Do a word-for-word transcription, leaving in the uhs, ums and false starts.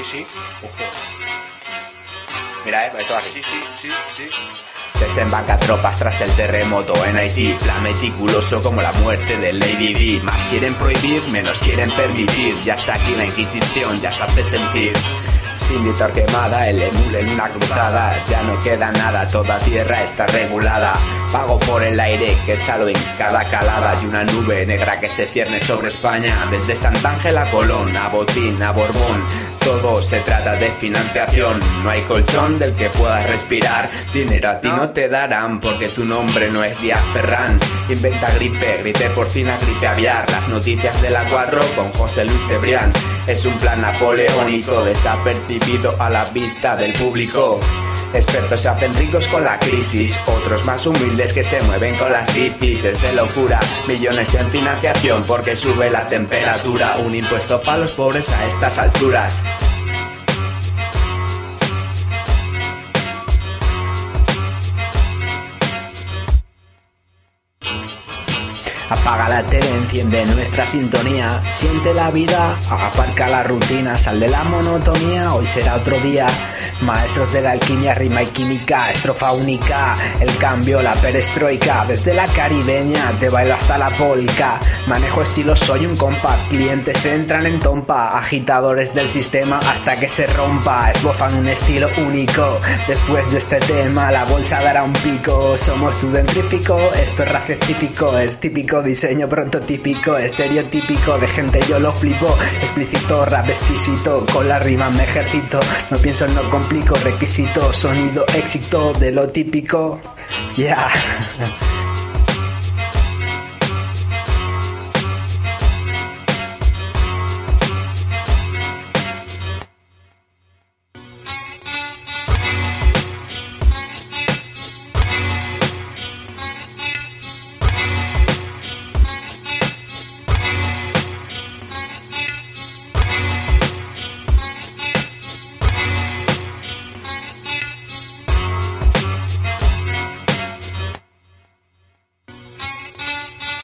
sí. Mira, eh, esto va así. Sí, sí, sí, sí. Desembarca tropas tras el terremoto en Haití. Plan meticuloso como la muerte de Lady Di. Más quieren prohibir, menos quieren permitir. Ya está aquí la Inquisición, ya se hace sentir. Sin Víctor quemada, el emule en una cruzada. Ya no queda nada, toda tierra está regulada. Pago por el aire que exhalo en cada calada. Y una nube negra que se cierne sobre España. Desde Santa Ángela a Colón, a Botín, a Borbón. Todo se trata de financiación. No hay colchón del que puedas respirar. Dinero a ti no te darán porque tu nombre no es Díaz Ferrán. Inventa gripe, grite porcina, gripe aviar. Las noticias de la cuatro con José Luis Cebrián. Es un plan napoleónico desapercibido a la vista del público. Expertos se hacen ricos con la crisis, otros más humildes que se mueven con las bicis. Es de locura, millones en financiación porque sube la temperatura. Un impuesto para los pobres a estas alturas. Apaga la tele, enciende nuestra sintonía. Siente la vida, aparca la rutina. Sal de la monotonía, hoy será otro día. Maestros de la alquimia, rima y química. Estrofa única, el cambio, la perestroika. Desde la caribeña, te bailo hasta la polka. Manejo estilo, soy un compa. Clientes entran en tompa. Agitadores del sistema hasta que se rompa. Esbozan un estilo único. Después de este tema, la bolsa dará un pico. Somos tu dentrífico, esto es racio típico. Es típico diseño prototípico, estereotípico de gente yo lo flipo, explícito, rap exquisito, con la rima me ejercito, no pienso, no complico, requisito, sonido, éxito de lo típico, ya. Yeah.